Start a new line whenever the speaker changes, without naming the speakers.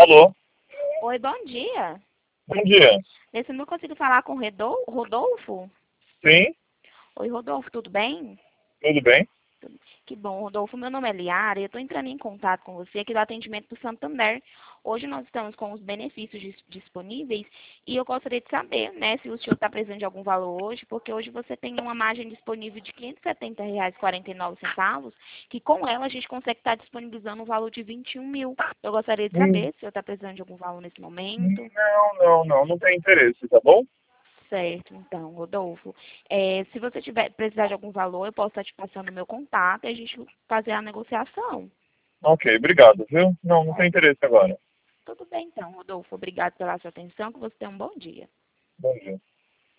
Alô?
Oi, bom dia.
Bom dia.
Nesse número eu consigo falar com o Rodolfo?
Sim,
Oi, Rodolfo, tudo bem?
tudo bem?
Que bom, Rodolfo. Meu nome é Liara e eu estou entrando em contato com você aqui do atendimento do Santander. Hoje nós estamos com os benefícios disponíveis e eu gostaria de saber, né, se o senhor está precisando de algum valor hoje, porque hoje você tem uma margem disponível de R$ 570,49, que com ela a gente consegue estar disponibilizando um valor de 21 mil. Eu gostaria de
Hum,
saber se o senhor está precisando de algum valor nesse momento.
não tem interesse, tá bom?
Certo, então, Rodolfo. Se você precisar de algum valor, eu posso estar te passando o meu contato e a gente fazer a negociação.
Ok, obrigado, viu? Não tem interesse agora.
Tudo bem, então, Rodolfo. Obrigado pela sua atenção, que você tenha um bom dia.
Bom dia.